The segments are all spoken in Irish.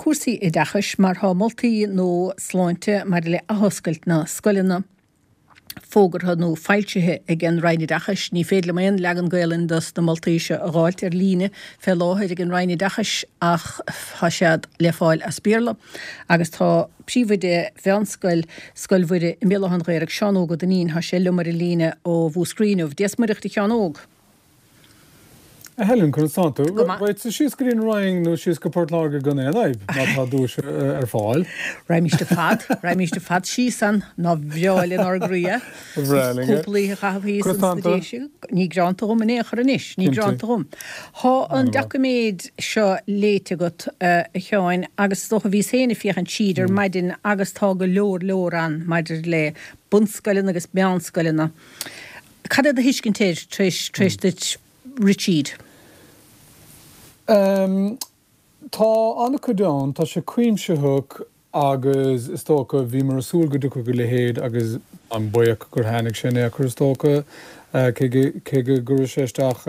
cuasaí I dachas mar há moltaí nó sláinte mar le ahoscailt na scoilena fógartha nó fáiltethe ag an Rheini dachas, ní féad le maon legan gailen das na moltaíse a gáilt líne fé láthir ag an Rheini dachas ach há siad le fáil a spíorla agus tá príomhide bheanscoil scoilmhuide I mélahan réireach seanóg go danín há sé lumar I líne ó bhú scríinmh déasmariachta cheanóg. Helen Constanto, right, so she's green rang no she's kaport lager gonna live not how do fáil. Raimish de fat sísan na bheáil in orgria. Cúplaí chahí san ní grantóm in écharanis, ní grantóm. Há an documéid seo léite got cheáin agus doch bhí séna fiochan tíidir maidin agus tá go leor an maidir le bunscoilin agus beanscoilina. Cad a hiscin téir tréis Richard. Tá anna codán tá sé cuimse hook agus istócha bhí mar súl go ducha go le héad agus an buoach gur hánig sin é chur istócha cé go gur séisteach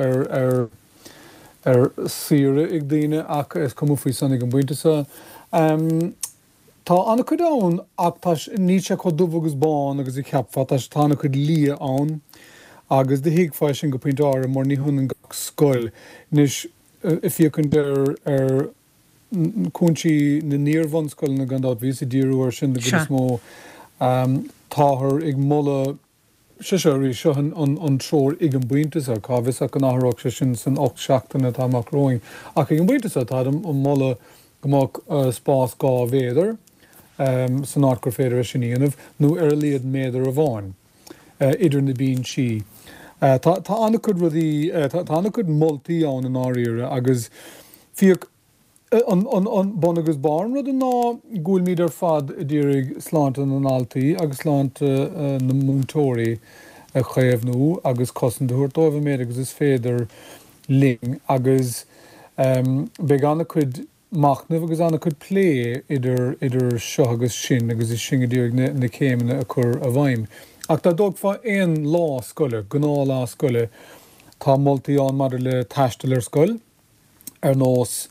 ar sire ag daine ach is cumú faoi sannig an buintesa. Tá anna codán ach tá ní sé chu dubh agus bán agus I ceapfa tá tána chud lí ann agus de hiig fáis sin go pintáir mar ní hunn an gach scoil. Nis if you can ar cúntí na níormhan scoil na gandát ví I díú ar sin de go smó táthir ag molla siseí seo an tróir ag an buintas a cábhis ach an áthraach sé sin san 8 seachtainna táach roing. Ach ag an buintas a tá an molla gomach spás gá bhéidir san águr féidir a sin íanamh nó ar líad méidir a bháin idir na bíon si. Tá anna chud rudí tá anna chud moltaí an an áíire agus fiach an bon agus barn rud an ná gúil míad ar fad I ddírig sláinte an altaí agus sláinte na múntóirí a chéamh nó agus cosan dúirtóibh méid agus is féidir ling agus beag anna chud machnamh agus anna chud plé idir seo agus sin agus is sin ddírig na céimena a chur a bhaim. Ach tá dog fá éon lá scoile, gná lá scoile tá moltaí an mar le taisteal ar scoil ar nós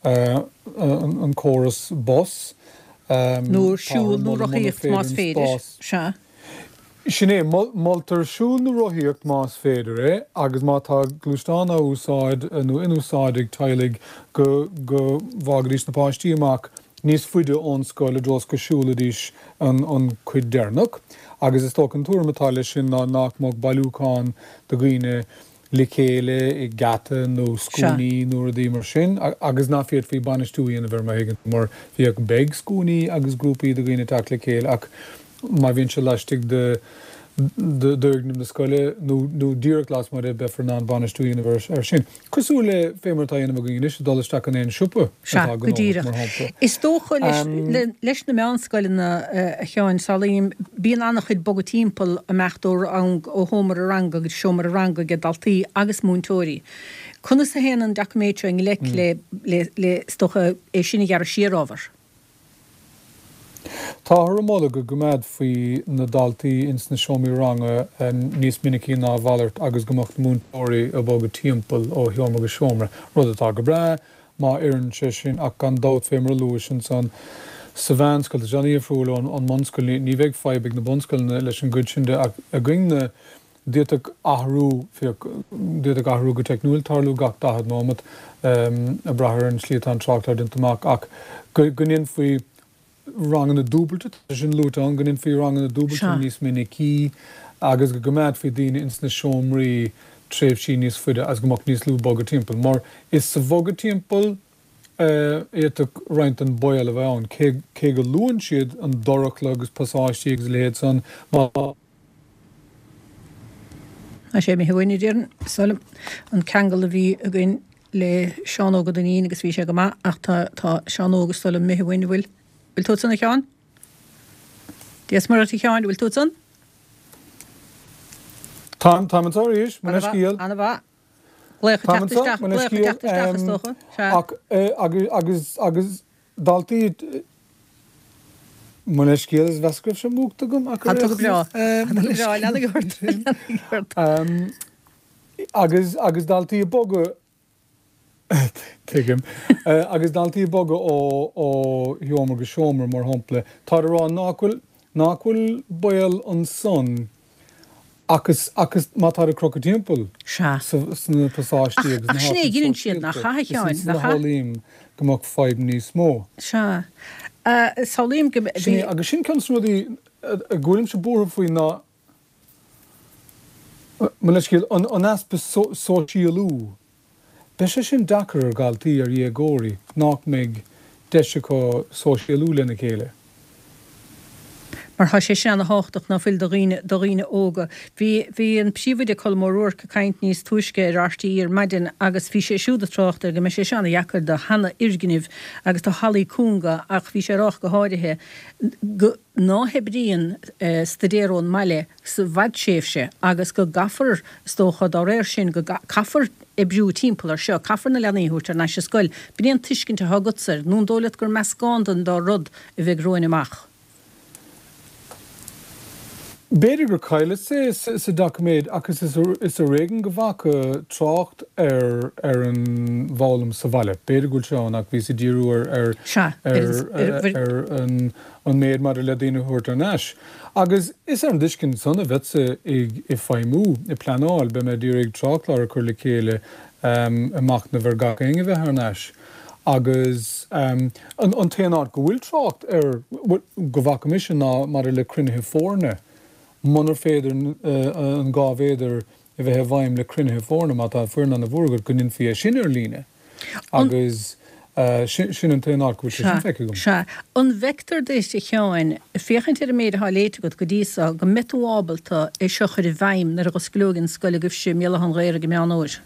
an chóras bos. Núair siúil nó rochaíocht más féidir se. Sinné moltar siúil nó rochaíocht más féidir agus má tá glúisteán a úsáid nó inúsáid ag tailig go bhágadís na páistí amach níos fuide ón scoil a dros go siúladís an chuid dearnach. Agus is tócan túrmatáile sin ná nachmach bailúcháin do gine le chéile I gata nó scúní nuair a dtí mar sin agus ná fiad fao banistúí a bhar maigin mar bhí ag beg scúní agus grúpaí do gine teach le chéile ach má bhíonn se leistigh dúirnim na scoile nó díreach las mar be for ná banistúí a bhar ar sin. Cosú le fémartá anam a gine is dolasteach an éon siúpa. Go díreach. Is tócha leis na meánscoilena cheáin salíim bíon annach chud bogad timppel a mechtú an ó hómar a ranga agus siomar a ranga go daltaí agus múntóirí. Conna sa héan an documéitre an le stocha é sinna gar a siarábhar. Tá mála go gomad faoi na daltaí ins na seomí ranga níos minicí ná bhallart agus gomach múntóirí a bogad timppel ó thiom agus siomra. Rud atá go bre má iarn sé sin ach gan dát fémar luair sin san sa bhanscoil a Johnny Afrúil an monscoil ní bheith feibig na bonscoilna leis an gcuid sin de a gcuine díteach ahrú go technúil tarlú gach dahad nómat a brathir an slíad an tráchttar den tamach ach guninn faoi rang na dúbalta sin lúta an guninn faoi rang na dúbalta níos minicí agus go gomad faoi daoine ins na seomraí tréimh sí níos fuide as gomach níos lú bogad timppel. Mar is sa bogad timppel éach roint an boil a bheann. Cé go luúin siad an dorachla agus pasáistí agus léad san a sé mé bhaine déan solam an cheangal a bhí a gin le seanóga daní agus bhí sé go má ach tá seanógus solam mé bhaine bhfuil tú san na cheáin? Días mar a cheáin bhfuil tú san? Tá an tóiríis, man scíal. Anna bha. agus daltaí man scíal is bhescrib sem múgta gom agus daltaí boga Tuigim. Agus daltaí boga ó hiomar go seomar mar hampla. Tá rá náhfuil buil an son agus má tá a crocodímpel sna pasáistí agus ach sné ginn siad nach chaithceáin na hálíim gomach 5 níos mó. Se. Salím agus sin can rudí a ggólim se búr faoi ná leiscéil an aspa sóisialú. Be sé sin dachar ar galtaí ar dhégóirí nach méid deise go sóisialú lena chéile. Mar ha sé sé an háach na fil do riine óga. Bhí an psíomide colmór go caiint níos tuisce ar artíí ar maidin agus bhí sé siúda trochtar go me sé seanna dhechar de hana irginibh agus tá halaí cúnga ach bhí sé rách go háirithe ná hebríon stadéirón meile sa bhaidséifse agus go gafar stócha á réir sin go cafar I brú timppla seo cafar na lenaíút ar na se scoil. Bíon tuiscinnte thagatsar, nún dólaat gur meascádan dá rud I bheith roin amach. Beidir gur caile sé sa documéid agus is a régan go bhacha trácht ar an bhálam sa bhaile. Beidir gúil seán ach bhí sa díú ar an méad mar le daine thuirt ar neis. Agus is an discin sanna bhetse I feimú I planáil be me dúr ag trácht le chur le chéile amach na bhar gacha inge bheith ar neis. Agus an téanaart go bhfuil trácht ar go bhacha mis ná mar le crunithe fórne. Monar féidir an gábhéidir I bheith bhaim le crunithe fórna má tá fuair na bhórgad go ninn fia sin ar líne. Agus sin an téanaart go sin feice gom. Se. An vector dééis I cheáin, féchant ar méid háléite go dísa go metúábalta I seochar I bhaim nar go sglóginn scoile goh sé méle an réir go meanóir.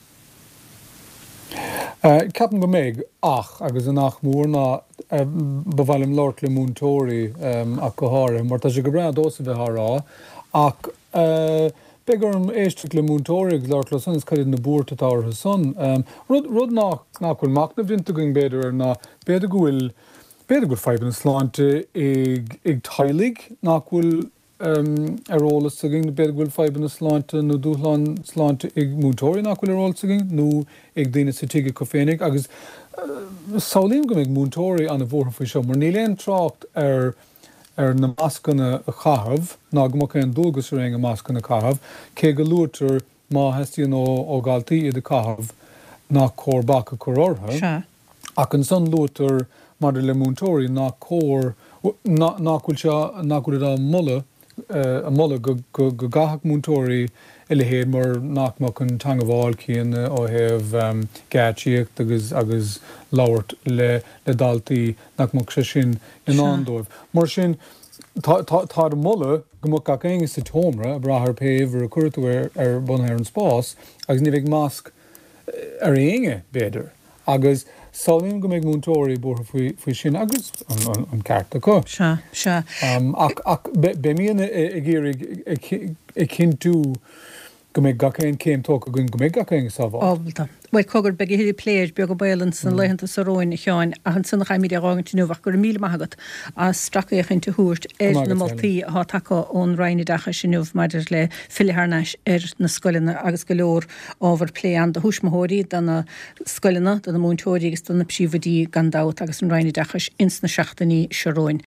Capan go méid ach agus an nach mór ná bhhailm Lord le múntóirí ach go háir, mar tá sé go breá dósa bheith rá ach begurm éiste le múntóirí Lord le son is caiid na búrta táir son. Rud nachfuil mac na bhrinta going beidir ná beidir gohfuil feiban sláinte ag tailig nachfuil arolalas saging na beidir gohfuil feiban sláinte nó dúchláin sláinte ag múntóirí nachfuil arolalas saging nó ag daine sa tuige go féinnig agus saolíonn go ag múntóirí an bhórtha faoi seo mar níléon trácht ar na mascanna a chahabh ná go mac an dulgus ar a mascanna chahabh cé go luútar má heistíon ó galtaí iad a chahabh ná córbach a chorortha ach an son luútar mar le múntóirí ná cór náhfuil a mulle go gahach múntóirí ile héad mar nachmach an tangabháil cían ó heh gatíocht agus labhart le daltaí nachmach sé sin in andóibh. Mar sin tá a mulle gomach gach éige sa tómra a brathar péh ar a cuairtú ar bunthir an spás agus ní bheith masc ar éige beidir. Agus Saolíonn go méid múntóirí bútha faoi sin agus an cearta có. Se. Ach be míon I ggéir ag cinú go méid gachéin céim tóca gon go méid gachéin sábhá. Ábalta. Bhaid cogur be hiidir pléir beag go bailan san leihananta sa róin I cheáin a an sanna chaimí arágan tinúhach gur míle maithagat a stracaíochain te thuairt na moltaí há taca ón raine dacha sinúh maidir le filiharneis na scoilena agus go leor ábhar pléan de thuismóirí dan na scoilena dan na múntóirí agus dan na psíomhadí gan dát agus an raine dachas ins na seachtaí se róin.